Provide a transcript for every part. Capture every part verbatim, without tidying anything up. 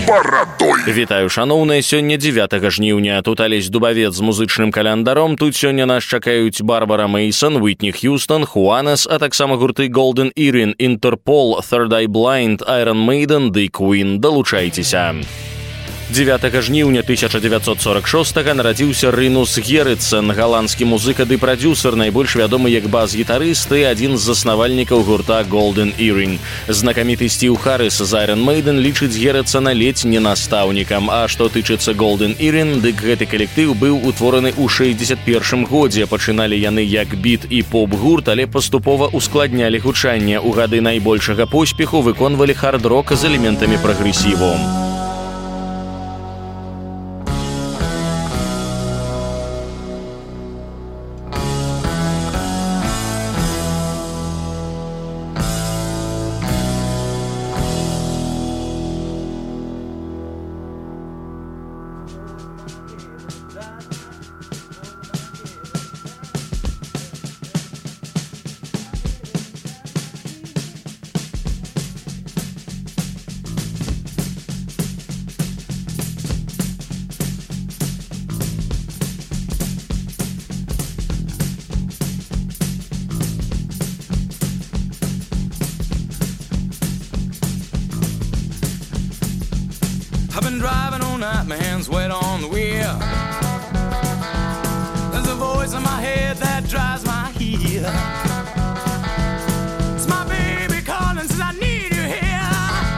барадой. Вітаю, шаноўныя, сёння дзевятага жніўня. Тут Алесь Дубавец з музычным календаром. Тут сёння нас чакаюць Барбара Мейсон, Уитни Хьюстон, Хуанес, а таксама гурты Golden Earring, Interpol, Third Eye Blind, Iron Maiden ды Queen. Далучайцеся. дзевятага жніўня тысяча дзевяцьсот сорок шостага нарадзіўся Рынус Герритсен, галандскі музыка ды прадзюсар, найбольш вядомы як бас-гітарыст і адзін з заснавальнікаў гурта Golden Earring. Знакаміты Стіў Харрис з Iron Maiden лічыць Герритсена ледзь не настаўнікам, а што тычыцца Golden Earring, дык гэты калектыў быў утвораны ў шэсцьдзесят першым годзе. Пачыналі яны як біт і поп-гурт, але паступова ускладнялі гучанне. У гады найбольшага поспеху выконвалі хард-рок з элементамі прагрэсіву. I've been driving all night, my hands wet on the wheel. There's a voice in my head that drives my heel. It's my baby calling, says I need you here.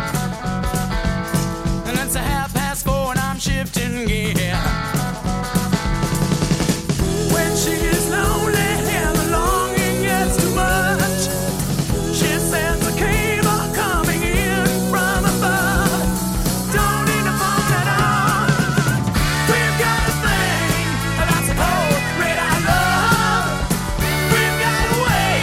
And it's a half past four and I'm shifting gear. When she is lonely and the longing gets too much, she sends a cable coming in from above. Don't way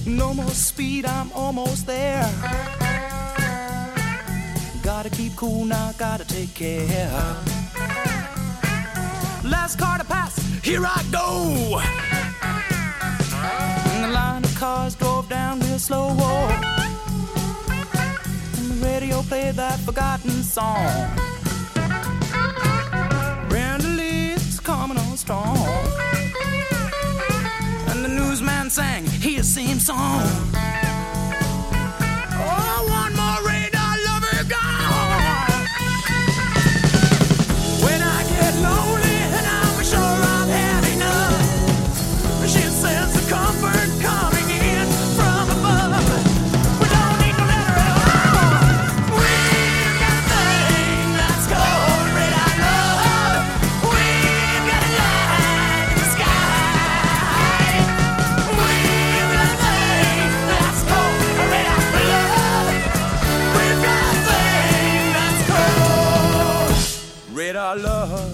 No more speed, I'm almost there. Gotta keep cool now, gotta take care. Last car to pass, here I go. And the line of cars drove down real slow. And the radio played that forgotten song. Brenda Lee's coming on strong. And the newsman sang his same song. Oh, one more radar lover gone. When I get lonely and I'm sure I've had enough, she says the comfort coming in from above. We don't need no letter at all. We've got a thing that's called red eye love. We've got a light in the sky. We've got a thing that's called red eye love. We've got a thing that's called red eye love.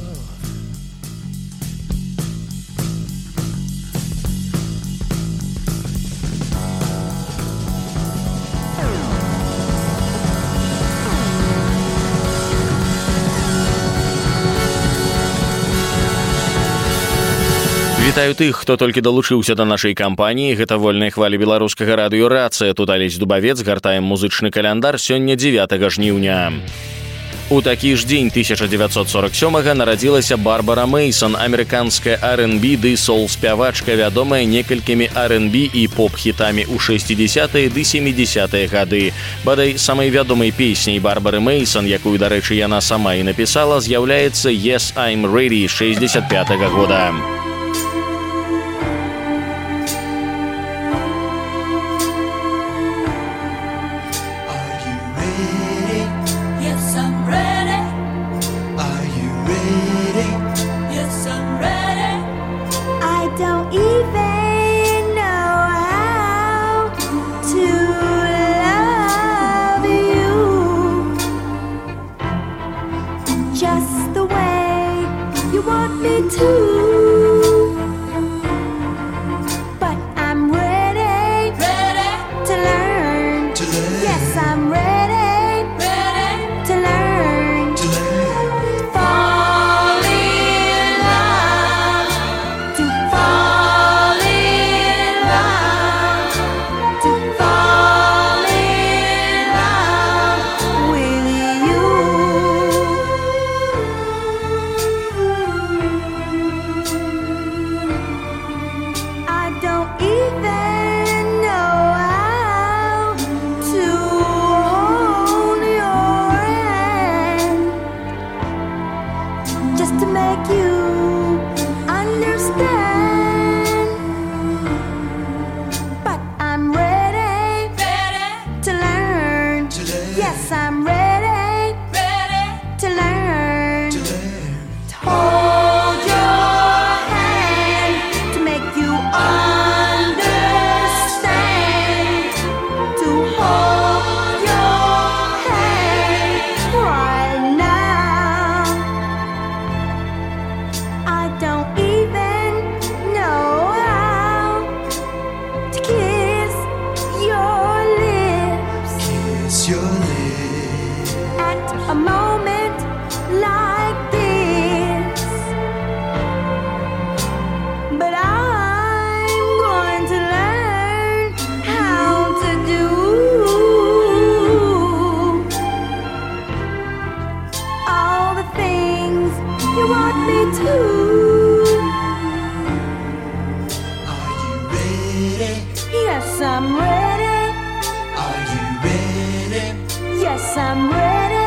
Вітаю тых, хто толькі далучыўся да нашай кампаніі. Гэта вольныя хвалі беларускага радыё «Рацыя». Тут Алесь Дубавец, гартаем музычны каляндар сёння дзевятага жніўня. У такі ж дзень тысяча дзевяцьсот сорок сёмага нарадзілася Барбара Мэйсон, амерыканская ар энд би ды сол-спявачка, вядомая некалькімі ар энд би і поп-хітамі ў шэсцідзесятыя ды сямідзесятыя гады. Бадай, самай вядомай песняй Барбары Мэйсон, якую, дарэчы, яна сама і напісала, з'яўляецца «Yes, I'm Ready» шэсцьдзесят пятага года. Just the way you want me to. But I'm ready, ready to learn. To learn. Yes, I'm ready, ready to learn. To learn. Fall in love. To fall in love. To fall in love with you. I don't even know how to hold your hand, just to make you understand. But I'm ready, ready to learn. To learn. Yes, I'm ready, ready to learn. To learn. To hold your hand, to make you understand. To hold your hand right now. I don't even know how to kiss your lips Kiss your lips. at a moment like this. But I'm going to learn how to do all the things you want me to. Are you ready? Yes, I'm ready. Are you ready? Yes, I'm ready.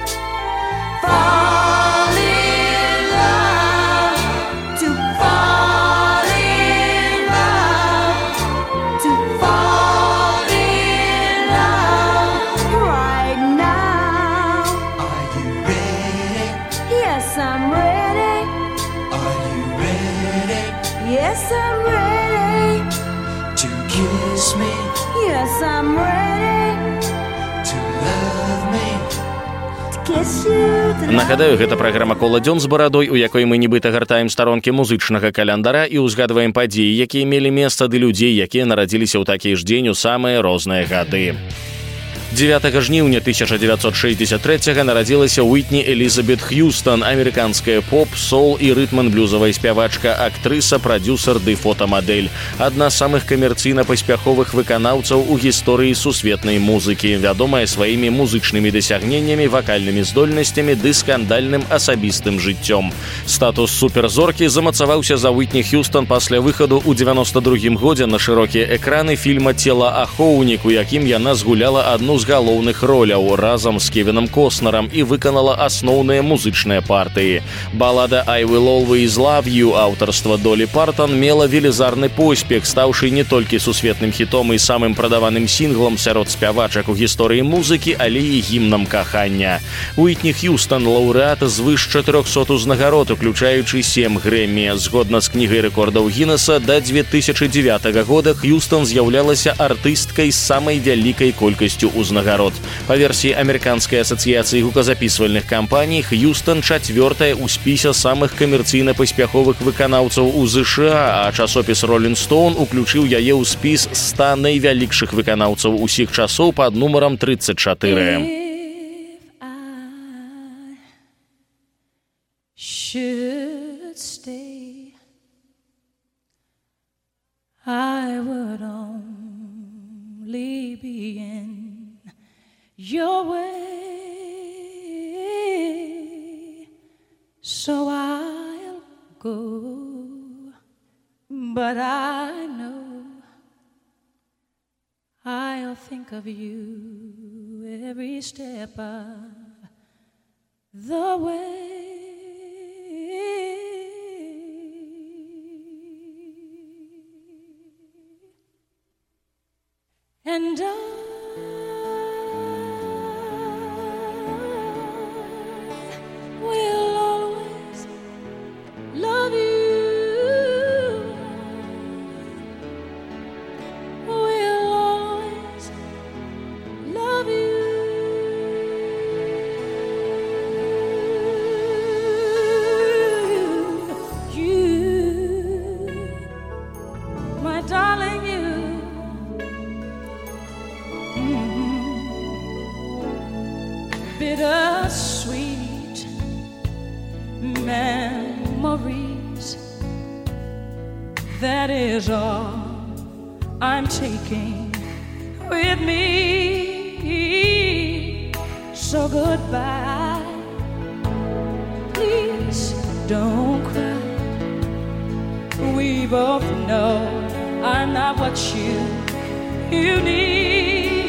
Fall in love. To fall in love. To fall in love right now. Are you ready? Yes, I'm ready. Are you ready Yes, I'm ready. to kiss me? Yes, I'm ready To love me? to kiss you tonight. Нагадаю, гэта праграма «Кола дзён з барадой», у якой мы нібыта гартаем старонкі музычнага календара і ўзгадваем падзеі, якія мелі месца, ды людзей, якія нарадзіліся ў такі ж дзень у самыя розныя гады. дзевятага жніўня тысяча дзевяцьсот шэсцьдзесят трэцяга нарадзілася Уитни Элизабет Хьюстон, амерыканская поп, сол і рытман-блюзавая спявачка, актрыса, прадзюсар ды фотамадэль. Адна з самых камерцыйна-паспяховых выканаўцаў у гісторыі сусветнай музыкі, вядомая сваімі музычнымі дасягненнямі, вакальнымі здольнасцямі ды скандальным асабістым жыццём. Статус суперзоркі замацаваўся за Уитни Хьюстон пасля выхаду ў дзевяноста другім годзе на шырокія экраны фільма «Цела ахоўнік», у якім яна згуляла адну з галоўных роляў разам з Кевінам Коснерам і выканала асноўныя музычныя партыі. Балада «I Will Always Love You» аўтарства Долі Партон мела велізарны поспех, стаўшы не толькі сусветным хітом і самым прадаваным сінглам сярод спявачак у гісторыі музыкі, але і гімнам кахання. Уитни Хьюстон – лаўрэат звыш чатырохсот узнагарод, уключаючы сем Грэмі. Згодна з кнігай рэкордаў Гіннеса, да дзве тысячы дзевятага года Хьюстон з'яўлялася артысткай з самай вялікай колькасцю узнагарод. Па версіі Амерыканскай асацыяцыі гуказапісвальных кампаній, Хьюстон чацвёртая ў спісе самых камерцыйна-паспяховых выканаўцаў у ЗША, а часопіс «Ролінг Стоун» уключыў яе ў спіс ста найвялікшых выканаўцаў усіх часоў пад нумарам трыццаць чатыры. I would only be in your way, so I'll go, but I know I'll think of you every step of the way. And I will always love you. Will always love you. You, my darling, you. Bittersweet memories, that is all I'm taking with me. So goodbye, please don't cry. We both know I'm not what you, you need.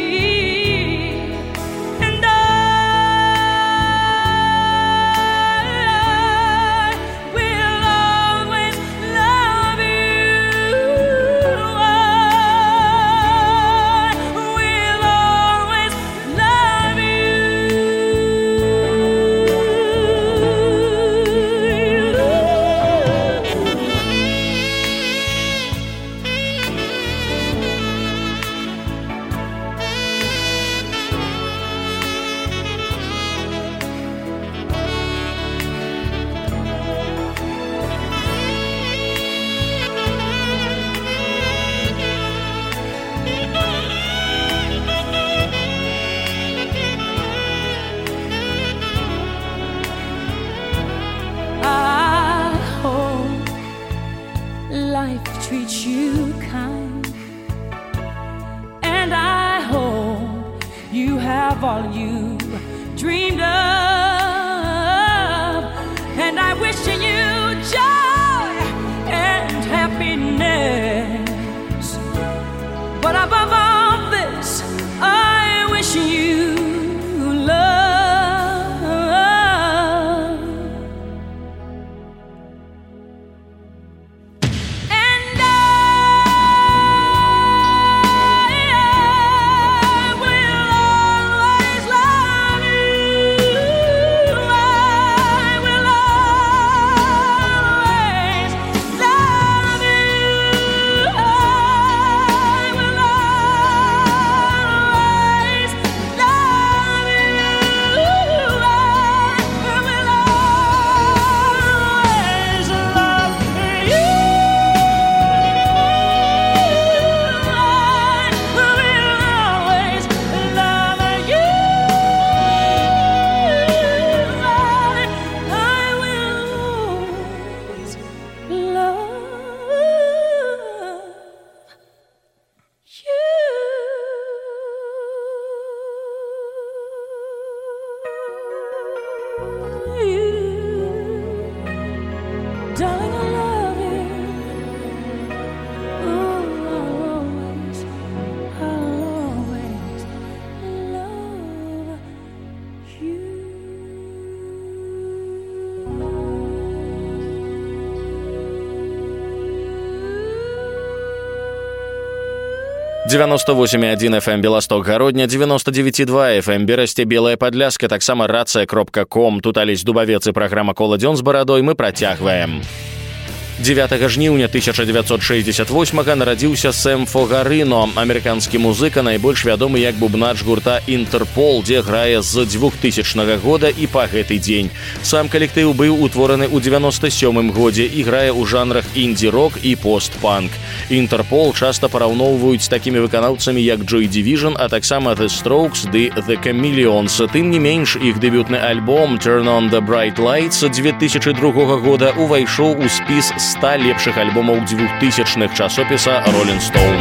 Treat you kind, and I hope you have all you dreamed of, and I wish you joy and happiness, but above all this I wish you love. девяносто восемь и один эф эм Белосток Гародня, девяносто девять и два эф эм Берасце Белая Падляска, таксама рация кропка ком. Тут Алесь Дубавец і праграма «Кола дзён з барадой» мы працягваем. дзевятага жніўня тысяча дзевяцьсот шэсцьдзесят восьмага нарадзіўся Сэм Фогарыно, амерыканскі музыка, найбольш вядомы як бубнач гурта «Інтэрпол», дзе грае з двухтысячнага года і па гэты дзень. Сам калектыў быў утвораны ў девяносто сёмым годзе і грае ў жанрах інді-рок і пост-панк. «Інтэрпол» часта параўноўваюць з такімі выканаўцамі як Joy Division, а таксама The Strokes ды The Chameleons. Тым не менш, іх дэбютны альбом «Turn on the Bright Lights» две тысячи другога года увайшоў у спіс ста лепшых альбомаў двухтысячных часопіса Rolling Stone.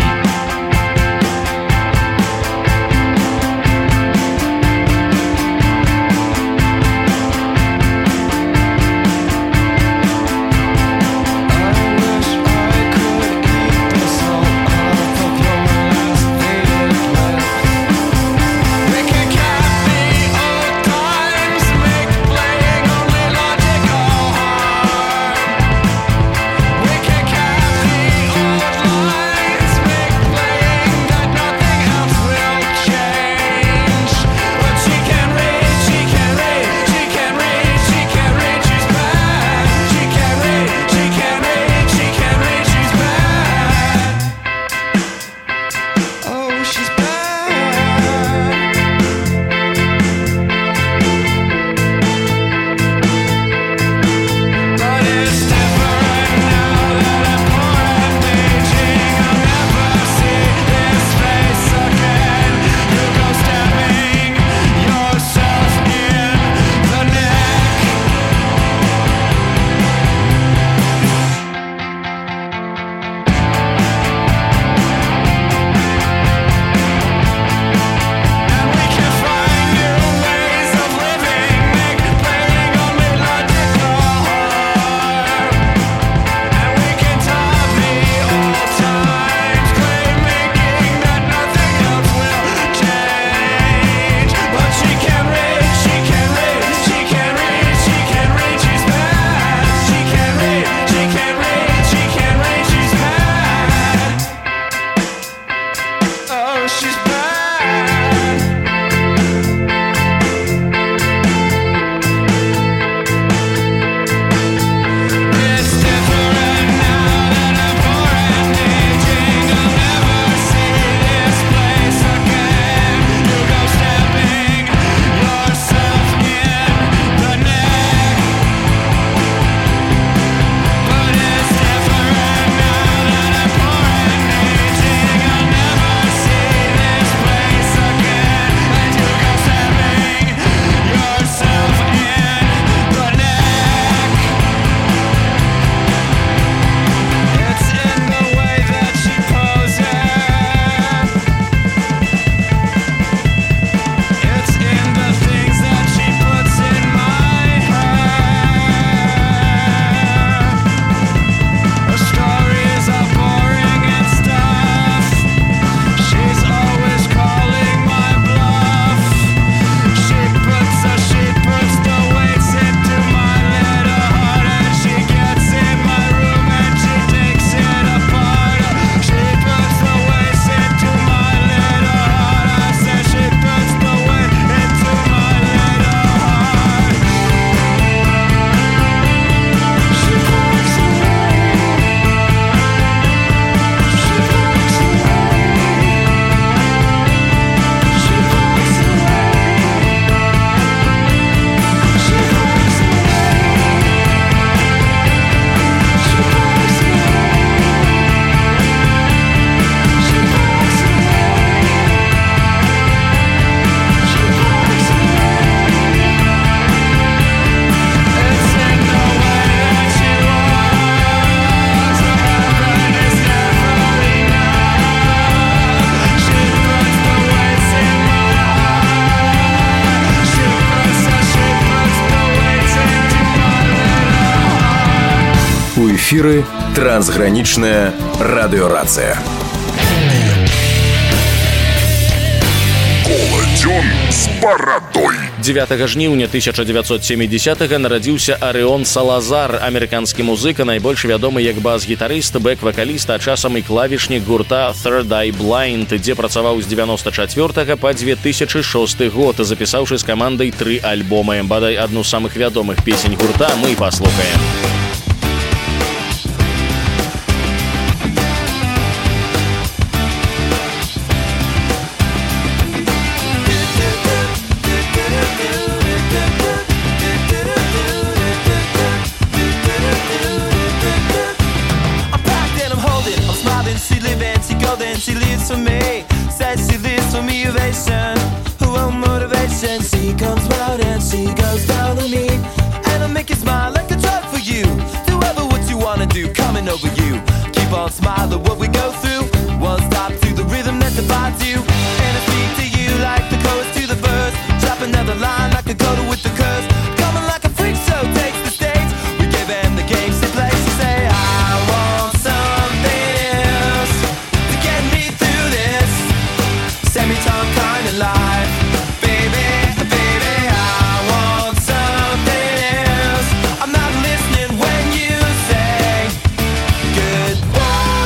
У эфіры трансгранічная радыёрацыя. Кола дзён з Барадой. дзевятага жніўня тысяча дзевятьсот семидесятого нарадзіўся Арион Салазар, амерыканскі музыка, найбольш вядомы як бас-гітарыст, бэк-вакаліст, а часам і клавішнік гурта Third Eye Blind, дзе працаваў з девяносто четвёртага па две тысячи шосты год, запісаўшы з камандай тры альбомы. Бадай адну з самых вядомых песень гурта мы паслухаем. She lives for me, says she lives for me, ovation. Who won't motivation? She comes round and she goes down on me, and I'll make you smile like a drug for you. Do ever what you wanna do, coming over you. Keep on smiling what we go through. One stop to the rhythm that divides you, and I speak to you like the chorus to the verse. Drop another line like a coda with the curse. Coming like a freak show takes the stage. We give them the games they play. She say I want something else to get me through this semi-time kind of life. Baby, baby, I want something else. I'm not listening when you say goodbye.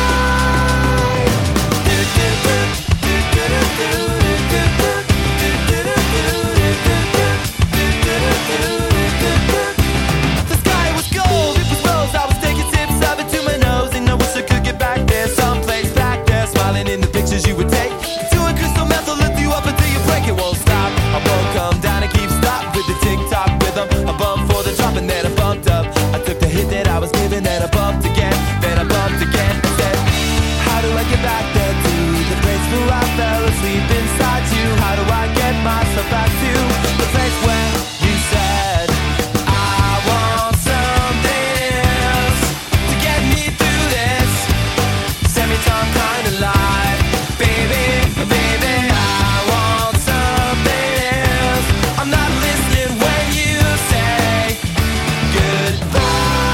The sky was gold, it was rose. I was taking sips of it to my nose, and I wish I could get back there, someplace back there, smiling in the pictures you would take. To a crystal meth, I'll lift you up until you break. It won't stop. I won't come down and keep stop with the tick-tock rhythm. I bumped for the drop and then I bumped up. I took the hit that I was given, then I bumped again, then I bumped again. I said, how do I get back there to the place where I fell asleep inside you? How do I get myself back to the place where you said I want something else to get me through this semi-time kind of life? Baby, baby, I want something else. I'm not listening when you say goodbye.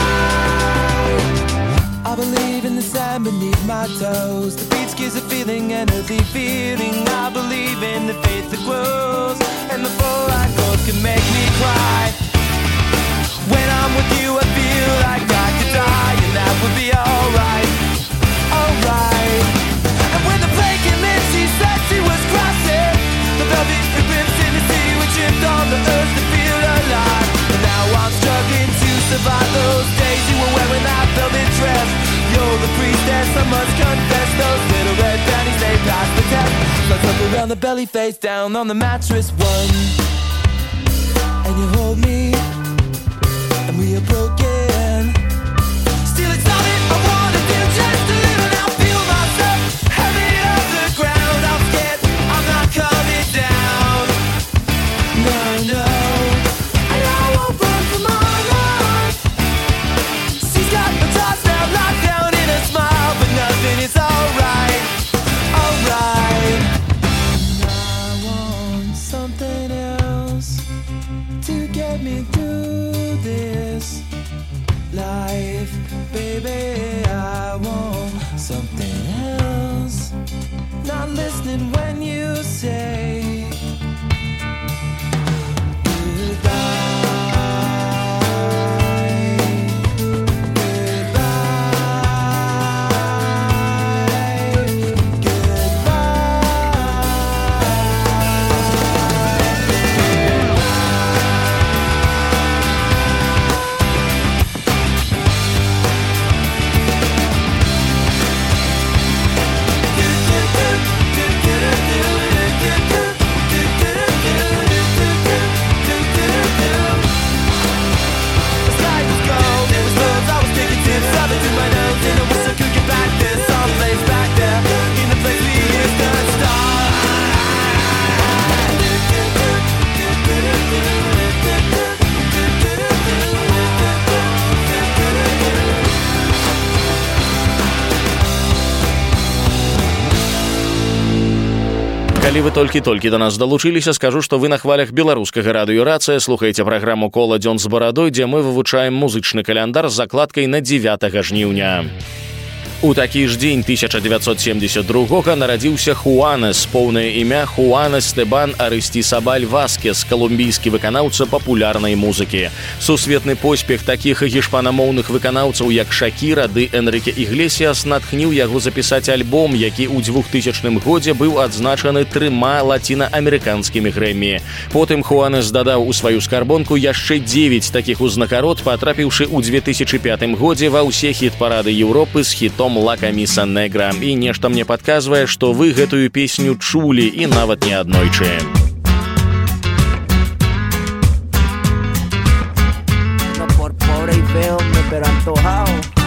I believe in the sand beneath my toes. The beach gives a feeling, an earthly feeling. I believe in the faith that grows, and the four-eye chords can make me cry. When I'm with you, I feel like I could die, and that would be alright, alright. And when the plane came in, she said she was crossing the velvet ribbons in the sea. We tripped on the earth to feel alive, and now I'm struggling to survive those days you were wearing that velvet dress. You're the priestess, I must confess. Those little red panties, they passed the test. Let's up around the belly, face down on the mattress. One, and you hold me, and we are broken. Still it's all that I wanna do, just to live and I'll feel myself heavy off the ground. I'm scared, I'm not coming down. No, no, and I won't run from my life. She's got my thoughts now locked down in a smile, but nothing is alright, alright. I want something else to get me through this life. Baby, I want something else. Not listening when you say Калі вы толькі-толькі да нас далучыліся, скажу, што вы на хвалях беларускага радыёрацыя слухаеце праграму «Кола дзён з барадой», дзе мы вывучаем музычны каляндар з закладкай на дзевятага жніўня. У такі ж дзень тысяча дзевяцьсот семьдесят другога нарадзіўся Хуанес, поўнае імя Хуан Эстебан Арыстисабаль Васкес, калумбійскі выканаўца папулярнай музыкі. Сусветны поспех такіх гішпанамоўных выканаўцаў, як Шакіра ды Энрике Іглесіас, натхніў яго запісаць альбом, які ў двухтысячным годзе быў адзначаны трыма лацінаамерыканскімі грэмі. Потым Хуанес дадаў у сваю скарбонку яшчэ дзевяць такіх узнагарод, патрапіўшы ў две тысячы пятым годзе ва ўсе хіт-парады Еўропы з хітом «Ла Каміса Негра». І нешта мне падказвае, што вы гэтую песню чулі і нават не аднойчы. No por pobre y feo, pero antojado.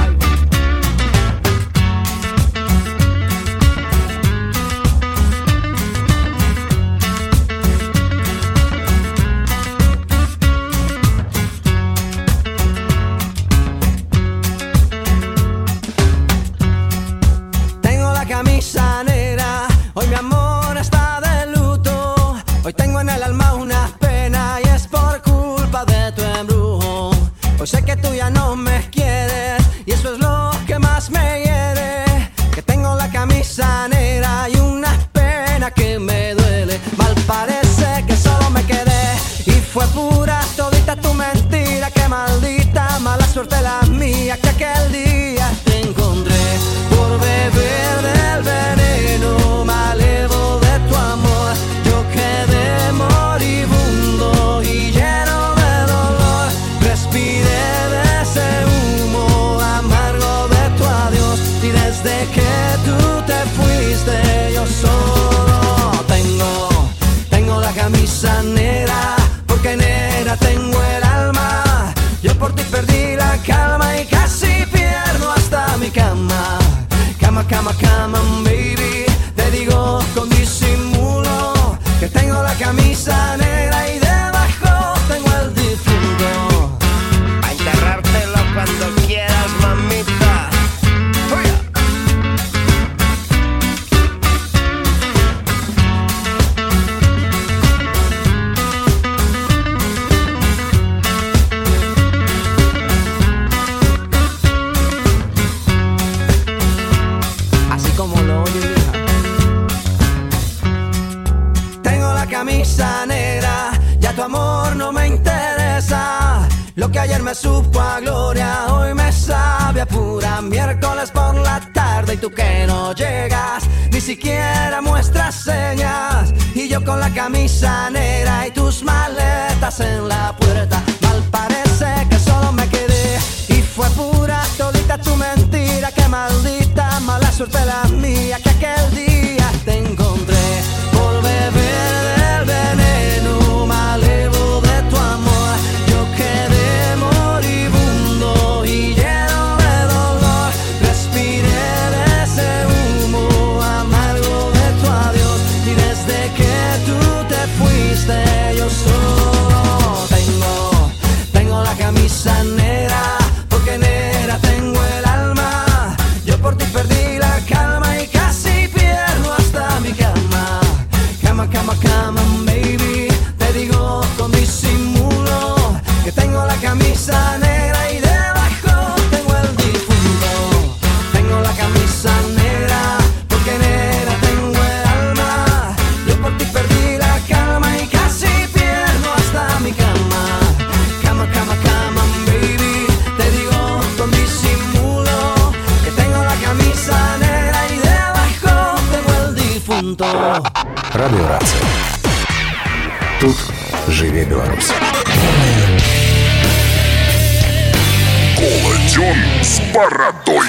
Camisa negra, hoy mi amor está de luto. Hoy tengo en el alma una pena y es por culpa de tu embrujo. Hoy sé que tú ya no me quieres y eso es lo que más me hiere. Que tengo la camisa negra y una pena que me duele. Mal parece que solo me quedé y fue pura todita tu mentira. Que maldita mala suerte la mía que aquel día te encontré por beber del veneno malevo de tu amor. Yo quedé moribundo y lleno de dolor. Respiré de ese humo amargo de tu adiós. Y desde que tú te fuiste yo solo tengo, tengo la camisa negra. Porque negra tengo el alma. Yo por ti perdí la calma y casi pierdo hasta mi cama. Cama, cama, cama, baby. Te digo con disimulo que tengo la camisa negra y debajo tengo el difunto. A enterrártelo cuando quieras, mamita. ¡Fuera! Como lo oye, hija. Tengo la camisa negra, ya tu amor no me interesa. Lo que ayer me supo a gloria, hoy me sabe a pura miércoles por la tarde. Y tú que no llegas, ni siquiera muestras señas. Y yo con la camisa negra y tus maletas en la puerta. Mal parece que solo me quedé y fue pura todita tu mentira. Que maldita mala suerte la mía que aquel día te encontré por beber del veneno malevo de tu amor. Yo quedé moribundo y lleno de dolor. Respiré de ese humo amargo de tu adiós. Y desde que tú te fuiste yo solo tengo, tengo la camisa negra. Porque negra tengo el alma. Yo por ti perdí la calma y casi pierdo hasta mi cama. Cama, cama, cama, baby. Te digo con disimulo que tengo la camisa negra y debajo tengo el difunto. Tengo la camisa negra porque negra tengo el alma. Yo por ti perdí la calma y casi pierdo hasta mi cama. Cama, cama, cama, baby. Te digo con disimulo que tengo la camisa negra y debajo tengo el difunto. Радиорация. Тут живе Беларусь. Колодён с бородой.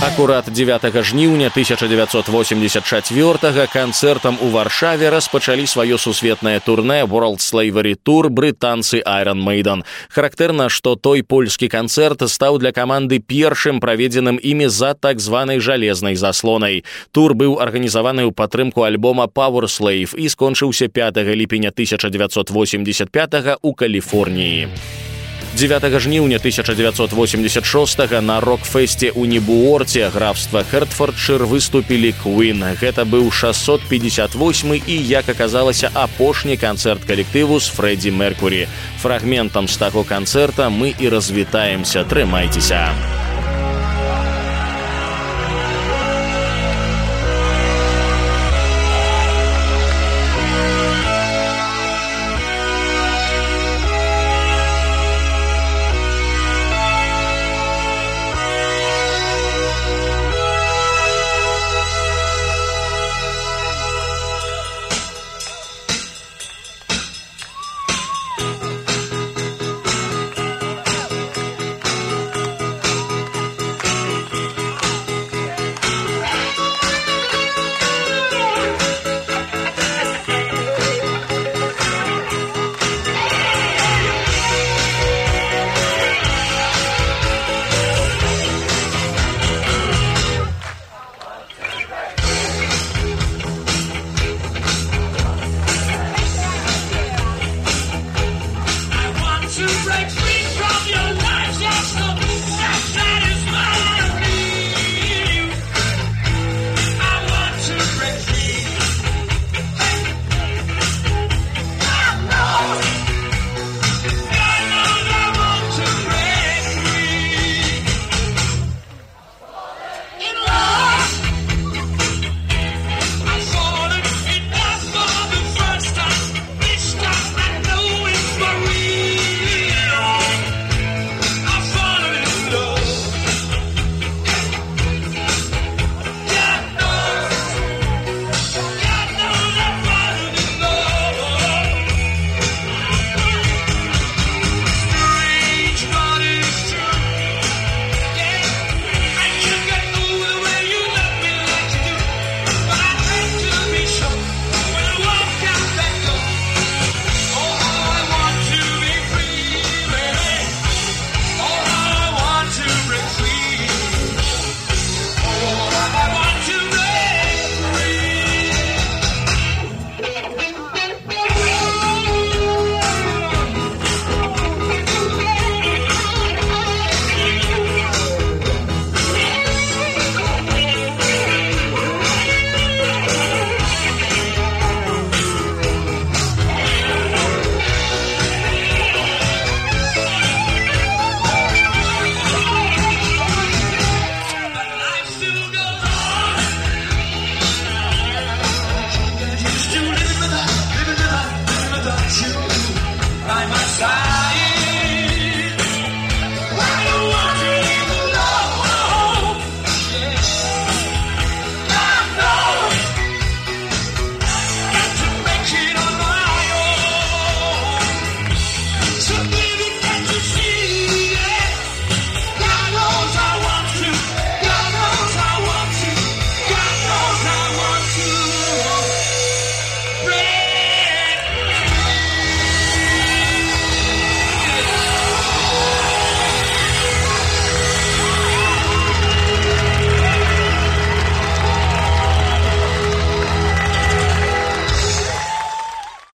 Акурат дзевятага жніўня тысяча дзевяцьсот восемьдесят чацвёртага канцэртам у Варшаве распачалі сваё сусветнае турнэ World Slavery Tour брытанцы Iron Maiden. Характэрна, што той польскі канцэрт стаў для каманды першым праведзеным імі за так званай жалезнай заслонай. Тур быў арганізаваны ў падтрымку альбома Power Slave і скончыўся пятага ліпеня тысяча дзевяцьсот восемьдесят пятага ў Каліфорніі. дзевятага жніўня тысяча дзевяцьсот восемьдесят шостага на рок-фэсце ў Нібуорце, графства Хертфордшир, выступілі Queen. Гэта быў шэсцьсот пятьдесят восьмы і, як аказалася, апошні канцэрт калектыву з Фрэдзі Меркурі. Фрагментам з таго канцэрта мы і развітаемся. Трымайцеся!